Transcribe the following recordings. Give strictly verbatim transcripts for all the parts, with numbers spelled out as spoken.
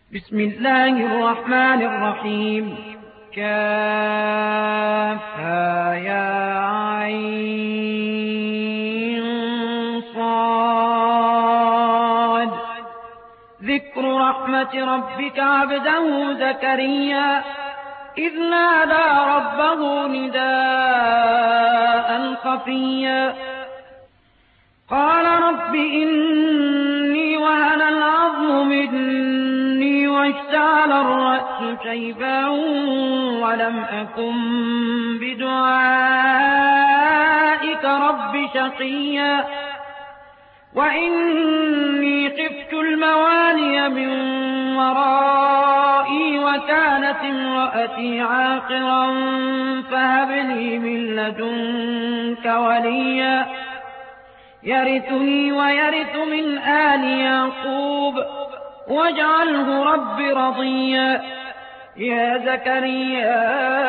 بسم الله الرحمن الرحيم. كافها يا عين صاد. ذكر رحمة ربك عبده زكريا إذ نادى ربه نداء خفيا قال رب إني وهن العظم مني واشتعل الرأس شيبا ولم أكن بدعائك رب شقيا وإني خفت الموالي من ورائي وكانت امرأتي عاقرا فهب لي من لدنك وليا يرثني ويرث من آل يعقوب واجعله رب رضيا. يا زكريا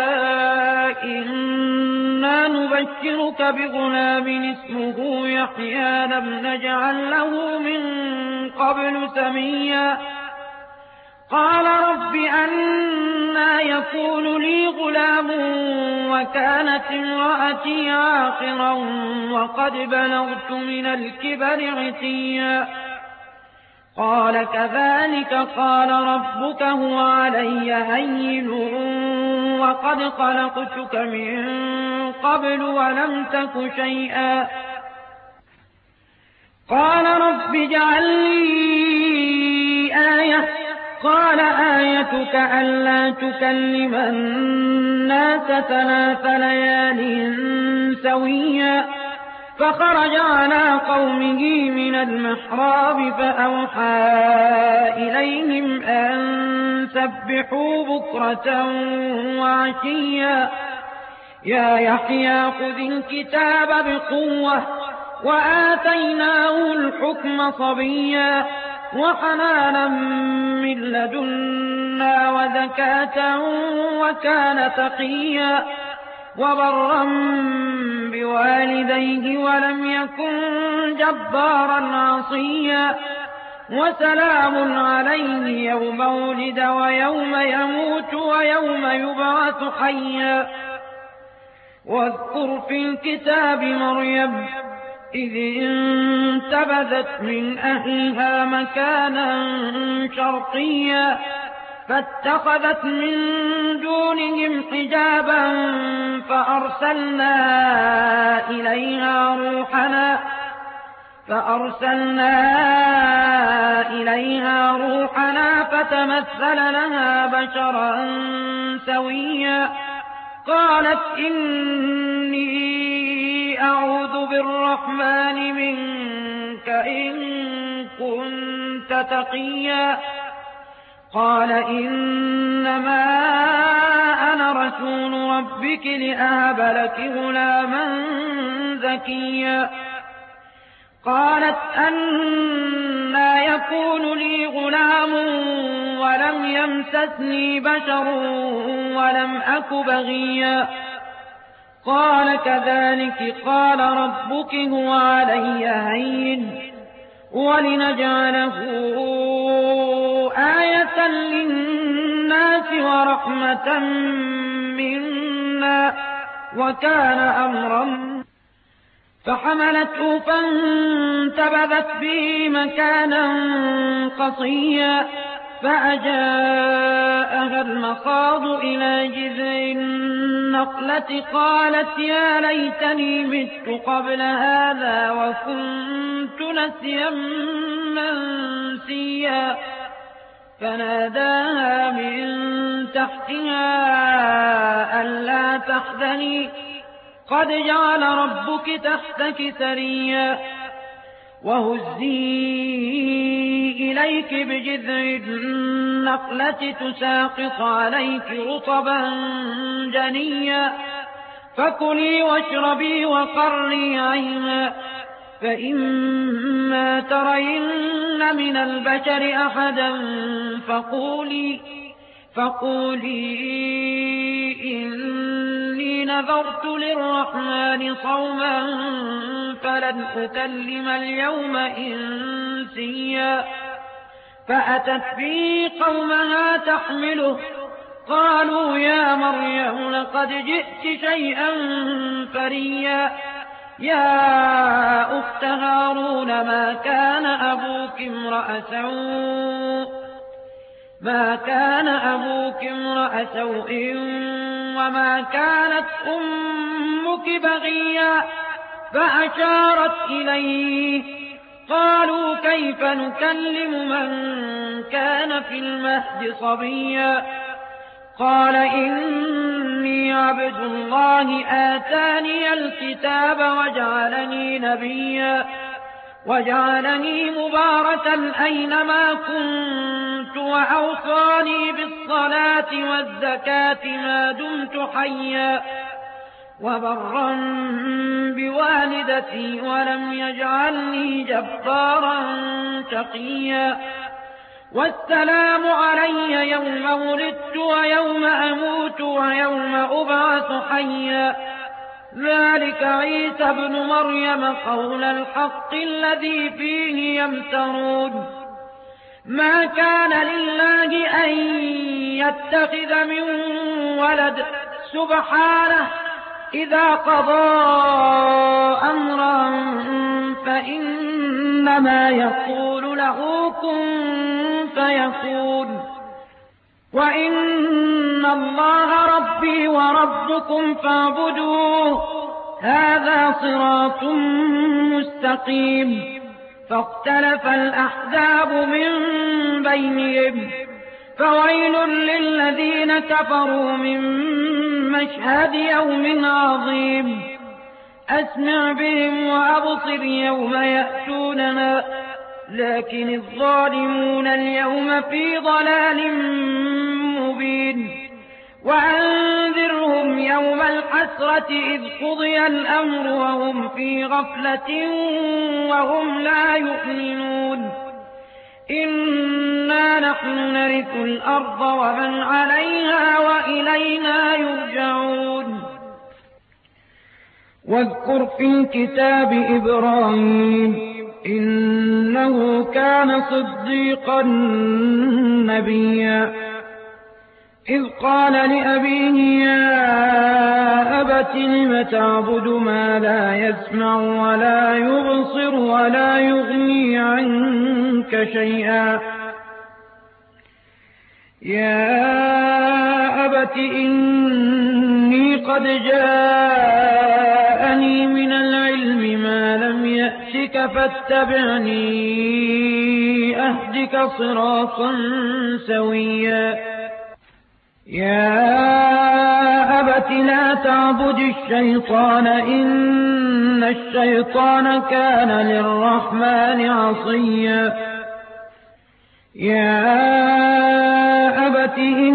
إنا نبشرك بغلام اسمه يحيى لم نجعل له من قبل سميا قال رب أنى يكون لي غلام وكانت امرأتي عاقرا وقد بلغت من الكبر عتيا قال كذلك قال ربك هو علي هين وقد خلقتك من قبل ولم تك شيئا قال رب اجعل لي آية قال آيتك ألا تكلم الناس ثلاث ليال سويا فخرج على قومه من المحراب فأوحى إليهم أن سبحوا بكرة وعشيا يا يحيى خذ الكتاب بقوة وآتيناه الحكم صبيا وحنانا من لدنا وزكاة وكان تقيا وبرا بوالديه ولم يكن جبارا عصيا وسلام عليه يوم ولد ويوم يموت ويوم يبعث حيا واذكر في الكتاب مريم إذ انتبذت من أهلها مكانا شرقيا فاتخذت من دونهم حجابا فأرسلنا إليها روحنا فأرسلنا إليها روحنا فتمثل لها بشرا سويا قالت إني أعوذ بالرحمن منك إن كنت تقيا قال إنما أنا رسول ربك لأهب لك غلاما زكيا قالت أنى يكون لي غلام ولم يمسسني بشر ولم أك بغيا قال كذلك قال ربك هو علي هين ولنجعله آية للناس ورحمة منا وكان أمرا فحملته فانتبذت به مكانا قصيا فأجاءها المخاض إلى جذع النخلة قالت يا ليتني مت قبل هذا وكنت نسيا منسيا فناداها من تحتها ألا تحزني قد جعل ربك تحتك سريا وهزي إليك بجذع النخلة تساقط عليك رطبا جنيا فكلي واشربي وقري عينا فإما ترين من البشر أحدا فقولي فقولي إني نذرت للرحمن صوما فلن أكلم اليوم إنسيا فأتت به قومها تحمله قالوا يا مريم لقد جئت شيئا فريا يا أخت هارون ما كان أبوك امرأ سوء ما كان أبوك امرأ سوء وما كانت أمك بغيا فأشارت إليه قالوا كيف نكلم من كان في المهد صبيا قال إني عبد الله آتاني الكتاب وجعلني نبيا وجعلني مباركا أينما كنت وأوصاني بالصلاة والزكاة ما دمت حيا وبرا بوالدتي ولم يجعلني جبارا شقيا والسلام علي يوم ولدت ويوم أموت ويوم أبعث حيا ذلك عيسى ابن مريم قول الحق الذي فيه يمترون ما كان لله أن يتخذ من ولد سبحانه إذا قضى أمرا فإنما يقول له كن فيكون وإن الله ربي وربكم فاعبدوه هذا صراط مستقيم فاختلف الأحزاب من بينهم فويل للذين كفروا من مشهد يوم عظيم أسمع بهم وأبصر يوم يأتوننا لكن الظالمون اليوم في ضلال مبين وأنذرهم يوم الحسرة إذ قضي الأمر وهم في غفلة وهم لا يؤمنون إنا نحن نرث الأرض ومن عليها وإلينا يرجعون واذكر في الكتاب إبراهيم إنه كان صديقا نبيا إذ قال لأبيه يا أبت لم تعبد ما لا يسمع ولا يبصر ولا يغني عنك شيئا يا أبت إني قد جاءني من العلم ما لم يأتك فاتبعني أهدك صراطا سويا يا أبت لا تعبد الشيطان إن الشيطان كان للرحمن عصيا يا أبت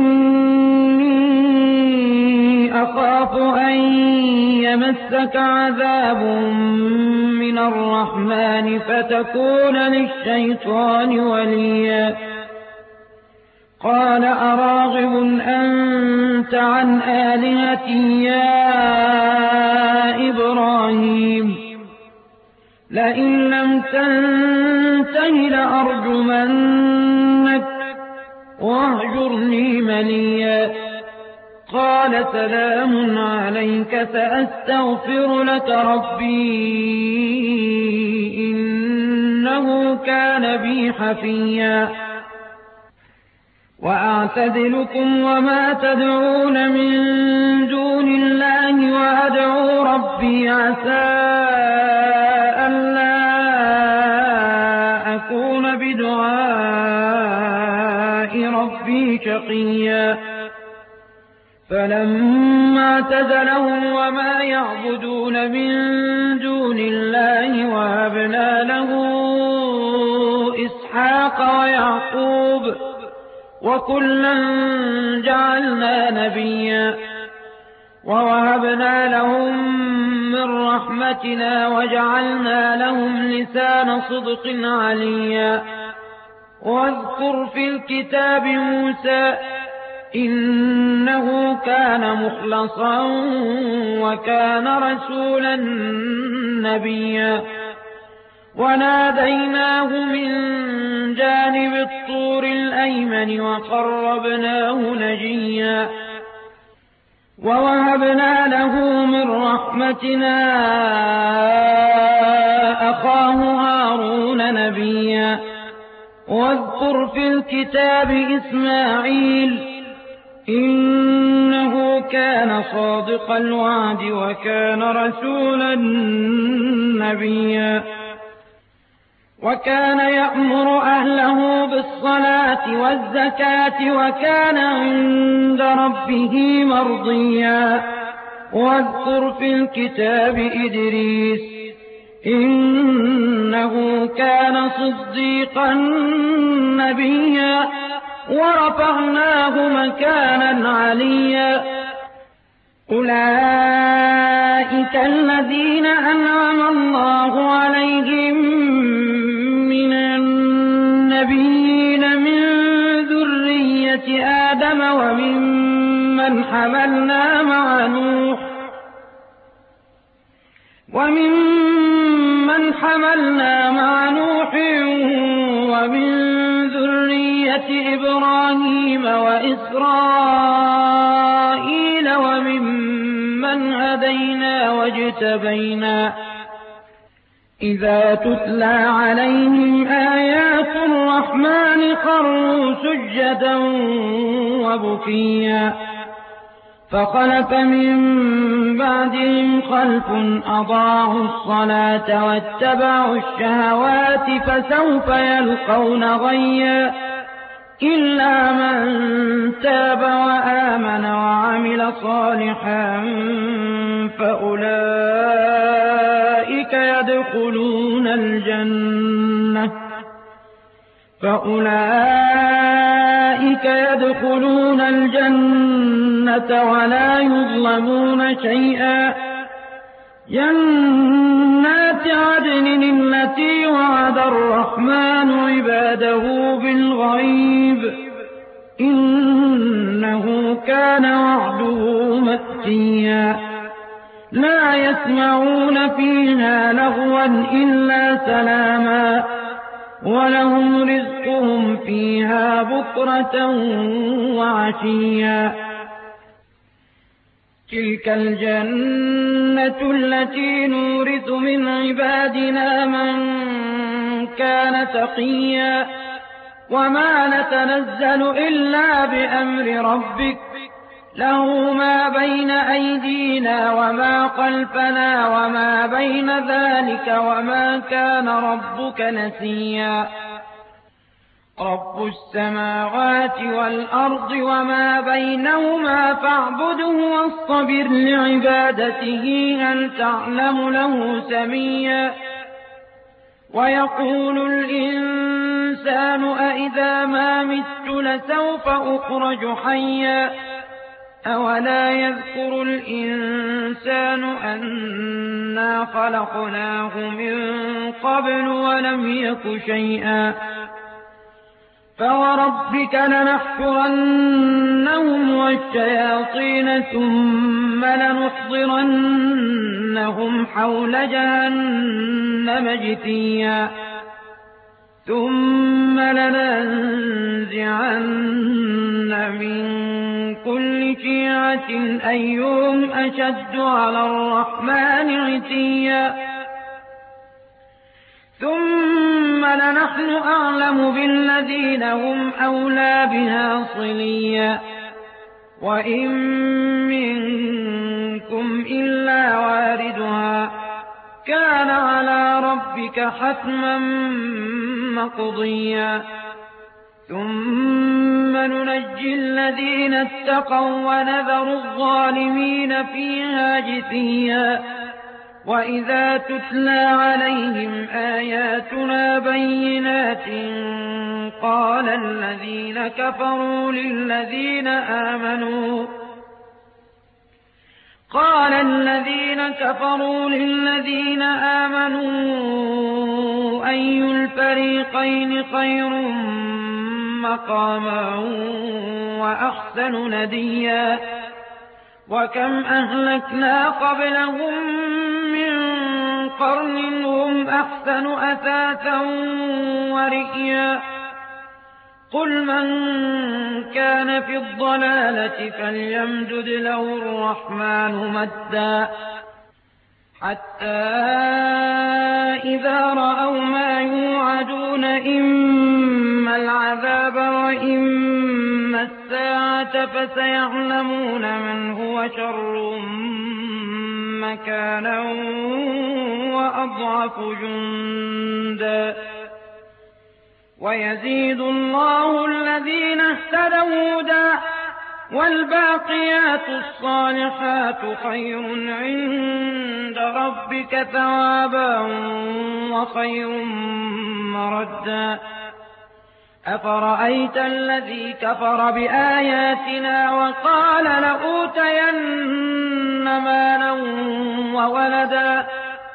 إني أخاف أن يمسك عذاب من الرحمن فتكون للشيطان وليا قال أراغب أنت عن آلهتي يا إبراهيم لئن لم تنته لأرجمنك واهجرني مليا قال سلام عليك سأستغفر لك ربي إنه كان بي حفيا وأعتزلكم وما تدعون من دون الله وأدعو ربي عسى ألا أكون بدعاء ربي شقيا فلما اعتزلهم وما يعبدون من دون الله وهبنا له إسحاق ويعقوب وكلا جعلنا نبيا ووهبنا لهم من رحمتنا وجعلنا لهم لسان صدق عليا واذكر في الكتاب موسى إنه كان مخلصا وكان رسولا نبيا وناديناه من جانب الطور الأيمن وقربناه نجيا ووهبنا له من رحمتنا أخاه هارون نبيا واذكر في الكتاب إسماعيل إنه كان صادق الوعد وكان رسولا نبيا وكان يأمر أهله بالصلاة والزكاة وكان عند ربه مرضيا واذكر في الكتاب إدريس إنه كان صديقا نبيا ورفعناه مكانا عليا أولئك الذين أنعم الله عليهم من النبيين من ذرية آدم وممن حملنا مع نوح وممن حملنا مع نوح ومن ذرية إبراهيم وإسرائيل وممن هدينا واجتبينا إذا تتلى عليهم آيات الرحمن خروا سجدا وبكيا فخلف من بعدهم خلف أضاعوا الصلاة واتبعوا الشهوات فسوف يلقون غيا إلا من تاب وآمن وعمل صالحا فأولئك يدخلون الجنة فأولئك يدخلون الجنة ولا يظلمون شيئا جنات عدن التي وعد الرحمن عباده بالغيب إنه كان وعده مأتيا لا يسمعون فيها لغوا إلا سلاما ولهم رزقهم فيها بكرة وعشيا تلك الجنة التي نورث من عبادنا من كان تقيا وما نتنزل إلا بأمر ربك له ما بين أيدينا وما خلفنا وما بين ذلك وما كان ربك نسيا رب السماوات والأرض وما بينهما فاعبده واصطبر لعبادته هل تعلم له سميا ويقول الإنسان أإذا ما مت لسوف أخرج حيا أولا يذكر الإنسان أنا خلقناه من قبل ولم يك شيئا فوربك لنحشرنهم والشياطين ثم لنحضرنهم حول جهنم جثيا ثم لننزعن من كل شيعة أيهم أشد على الرحمن عتيا ثم لنحن أعلم بالذين هم أولى بها صليا وإن منكم إلا واردها كان على ربك حتما مقضيا ثم ننجي الذين اتقوا ونذر الظالمين فيها جثيا وإذا تتلى عليهم آياتنا بينات قال الذين كفروا للذين آمنوا قال الذين كفروا للذين آمنوا أي الفريقين خير مقاما وأحسن نديا وكم أهلكنا قبلهم من قرن هم أحسن أثاثا ورئيا قل من كان في الضلالة فليمدد له الرحمن مدا حتى إذا رأوا ما يوعدون إما العذاب وإما الساعة فسيعلمون من هو شر مكانا وأضعف جندا ويزيد الله الذين اهتدوا هدى والباقيات الصالحات خير عند ربك ثوابا وخير مردا أفرأيت الذي كفر بآياتنا وقال لأوتين مالا وولدا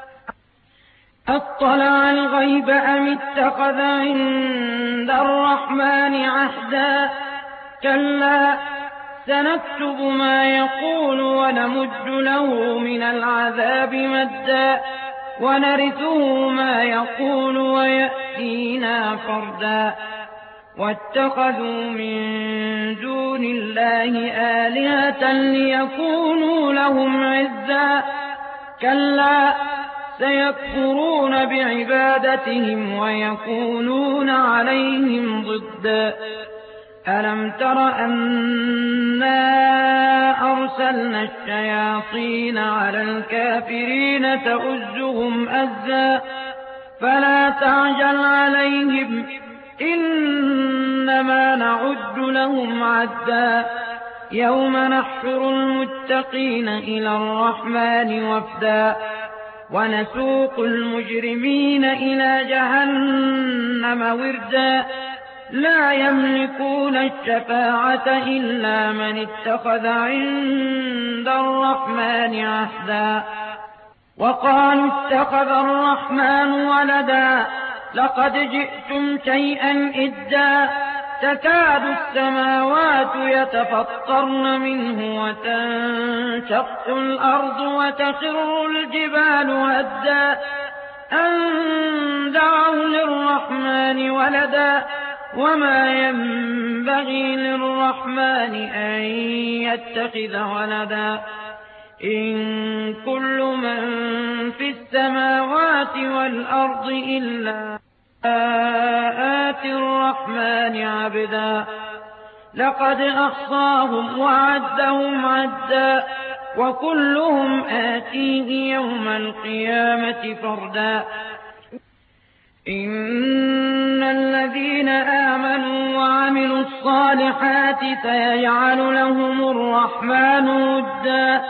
أطلع الغيب أم اتخذ عند الرحمن عهدا كلا سنكتب ما يقول ونمد له من العذاب مدا ونرثه ما يقول ويأتينا فردا واتخذوا من دون الله آلهة ليكونوا لهم عزا كلا سيكفرون بعبادتهم ويكونون عليهم ضدا ألم تر أنا أرسلنا الشياطين على الكافرين تؤزهم أزا فلا تعجل عليهم إنما نعد لهم عدا يوم نحشر المتقين إلى الرحمن وفدا ونسوق المجرمين إلى جهنم وردا لا يملكون الشفاعة إلا من اتخذ عند الرحمن عهدا وقالوا اتخذ الرحمن ولدا لقد جئتم شيئا إدا تكاد السماوات يتفطرن منه وتنشق الأرض وتخر الجبال هدا أن دعوا للرحمن ولدا وما ينبغي للرحمن أن يتخذ ولدا إن كل من في السماوات والأرض إلا آتي الرحمن عبدا لقد أحصاهم وعدهم عدا وكلهم آتيه يوم القيامة فردا إن الذين آمنوا وعملوا الصالحات سيجعل لهم الرحمن ودا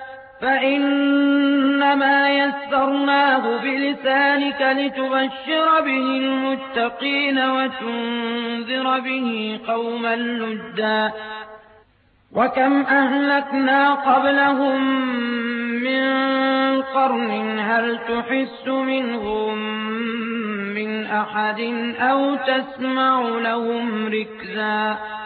فإنما يسرناه بلسانك لتبشر به المتقين وتنذر به قوما لدا وكم أهلكنا قبلهم من قرن هل تحس منهم من أحد أو تسمع لهم ركزا